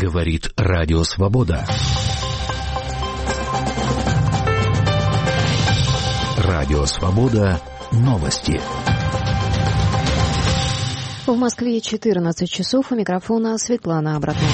Говорит Радио Свобода. Радио Свобода. Новости. В Москве 14 часов. У микрофона Светлана Абратнова.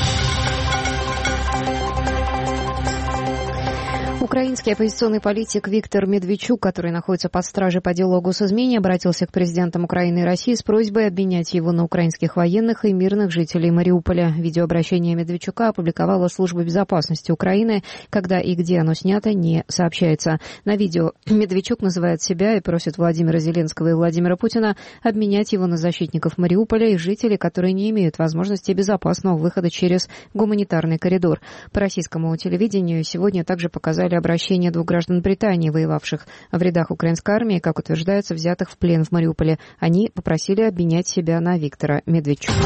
Украинский оппозиционный политик Виктор Медведчук, который находится под стражей по делу о госизмене, обратился к президентам Украины и России с просьбой обменять его на украинских военных и мирных жителей Мариуполя. Видеообращение Медведчука опубликовала Служба безопасности Украины. Когда и где оно снято, не сообщается. На видео Медведчук называет себя и просит Владимира Зеленского и Владимира Путина обменять его на защитников Мариуполя и жителей, которые не имеют возможности безопасного выхода через гуманитарный коридор. По российскому телевидению сегодня также показали обращение двух граждан Британии, воевавших в рядах украинской армии, как утверждается, взятых в плен в Мариуполе. Они попросили обменять себя на Виктора Медведчука.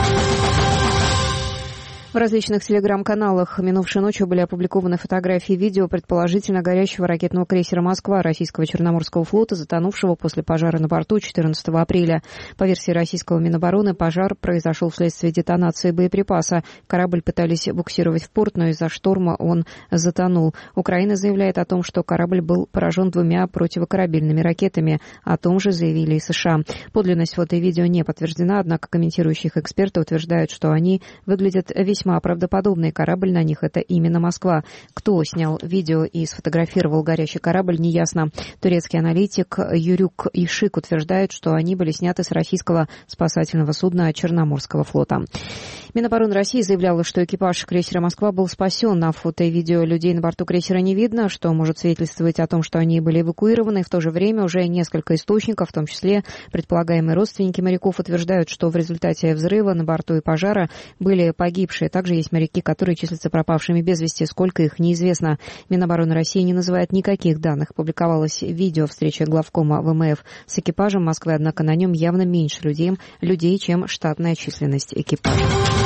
В различных телеграм-каналах минувшей ночью были опубликованы фотографии и видео предположительно горящего ракетного крейсера «Москва» российского Черноморского флота, затонувшего после пожара на борту 14 апреля. По версии российского Минобороны, пожар произошел вследствие детонации боеприпаса. Корабль пытались буксировать в порт, но из-за шторма он затонул. Украина заявляет о том, что корабль был поражен 2 противокорабельными ракетами. О том же заявили и США. Подлинность фото и видео не подтверждена, однако комментирующие их эксперты утверждают, что они выглядят весьма правдоподобный. Корабль на них — это именно «Москва». Кто снял видео и сфотографировал горящий корабль, неясно. Турецкий аналитик Юрюк Ишик утверждает, что они были сняты с российского спасательного судна Черноморского флота. Минобороны России заявляла, что экипаж крейсера «Москва» был спасен. На фото и видео людей на борту крейсера не видно, что может свидетельствовать о том, что они были эвакуированы. В то же время уже несколько источников, в том числе предполагаемые родственники моряков, утверждают, что в результате взрыва на борту и пожара были погибшие. Также есть моряки, которые числятся пропавшими без вести. Сколько их, неизвестно. Минобороны России не называет никаких данных. Публиковалось видео встречи главкома ВМФ с экипажем «Москвы», однако на нем явно меньше людей, чем штатная численность экипажа.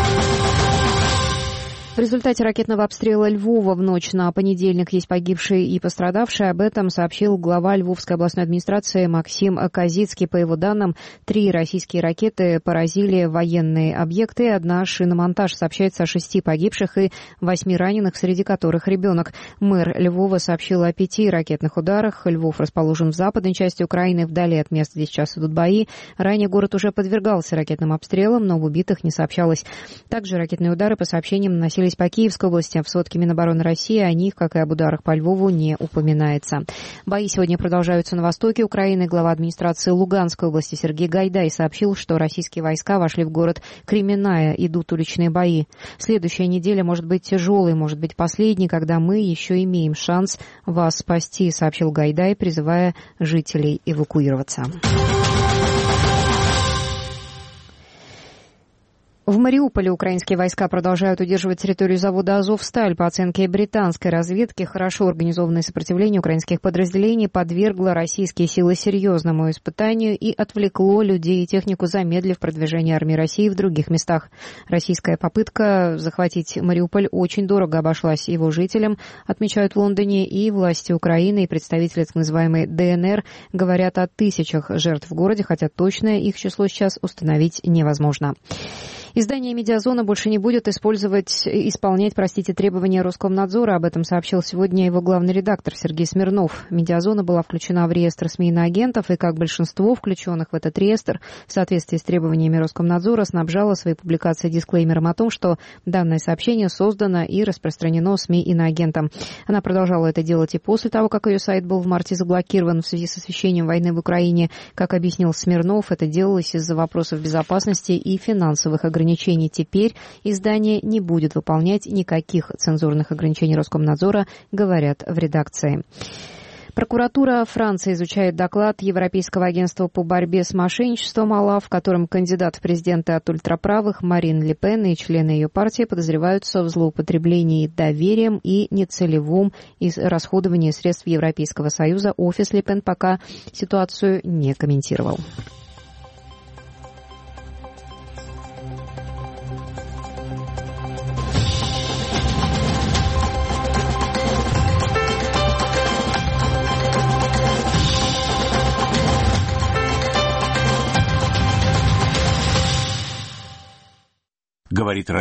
В результате ракетного обстрела Львова в ночь на понедельник есть погибшие и пострадавшие. Об этом сообщил глава Львовской областной администрации Максим Козицкий. По его данным, 3 российские ракеты поразили военные объекты. 1 шиномонтаж. Сообщается о 6 погибших и 8 раненых, среди которых ребенок. Мэр Львова сообщил о 5 ракетных ударах. Львов расположен в западной части Украины, вдали от места, где сейчас идут бои. Ранее город уже подвергался ракетным обстрелам, но в убитых не сообщалось. Также ракетные удары, по сообщениям, наносились по Киевской области, а в сводке Минобороны России о них, как и об ударах по Львову, не упоминается. Бои сегодня продолжаются на востоке Украины. Глава администрации Луганской области Сергей Гайдай сообщил, что российские войска вошли в город Кременная, идут уличные бои. Следующая неделя может быть тяжелой, может быть последней, когда мы еще имеем шанс вас спасти, сообщил Гайдай, призывая жителей эвакуироваться. В Мариуполе украинские войска продолжают удерживать территорию завода «Азовсталь». По оценке британской разведки, хорошо организованное сопротивление украинских подразделений подвергло российские силы серьезному испытанию и отвлекло людей и технику, замедлив продвижение армии России в других местах. Российская попытка захватить Мариуполь очень дорого обошлась его жителям, отмечают в Лондоне, и власти Украины, и представители так называемой ДНР говорят о тысячах жертв в городе, хотя точное их число сейчас установить невозможно. Издание «Медиазона» больше не будет исполнять требования Роскомнадзора. Об этом сообщил сегодня его главный редактор Сергей Смирнов. «Медиазона» была включена в реестр СМИ иноагентов, и, как большинство включенных в этот реестр, в соответствии с требованиями Роскомнадзора, снабжала свои публикации дисклеймером о том, что данное сообщение создано и распространено СМИ иноагентом. Она продолжала это делать и после того, как ее сайт был в марте заблокирован в связи с освещением войны в Украине. Как объяснил Смирнов, это делалось из-за вопросов безопасности и финансовых ограничений. Теперь издание не будет выполнять никаких цензурных ограничений Роскомнадзора, говорят в редакции. Прокуратура Франции изучает доклад Европейского агентства по борьбе с мошенничеством ОЛАФ, в котором кандидат в президенты от ультраправых Марин Ле Пен и члены ее партии подозреваются в злоупотреблении доверием и нецелевом расходовании средств Европейского Союза. Офис Ле Пен пока ситуацию не комментировал. Говорит